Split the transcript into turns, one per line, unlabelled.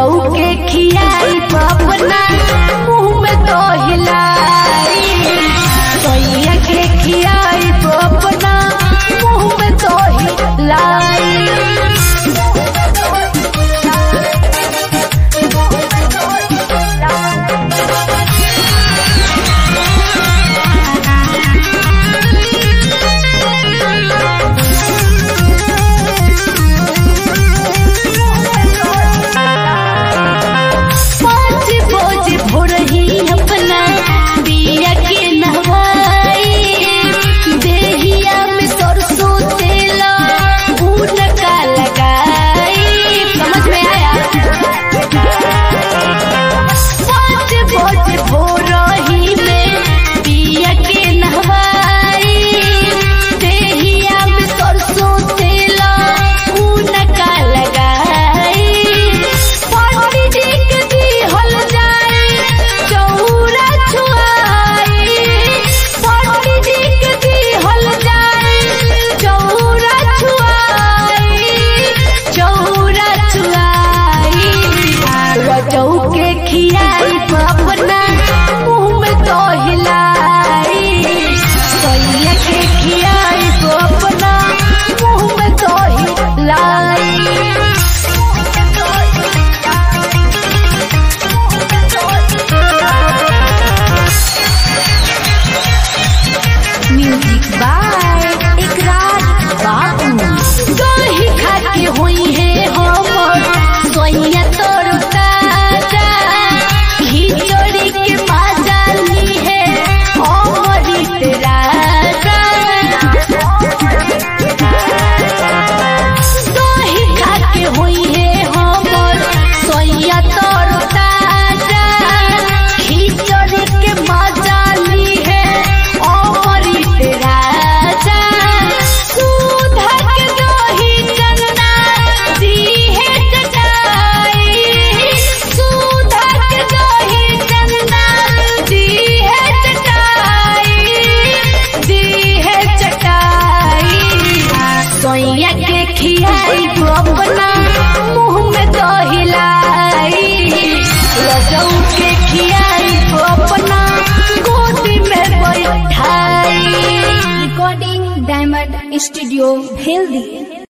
रजऊ के खियाई अपना मुँह में तो हिलाई, सैया के खियाई अपना मुँह में तो हिलाई। सैया के खियाई अपना मुँह में तो हिलाई, रजऊ के खियाई अपना गोदी में बैठाई।
Recording diamond studio Bheldi.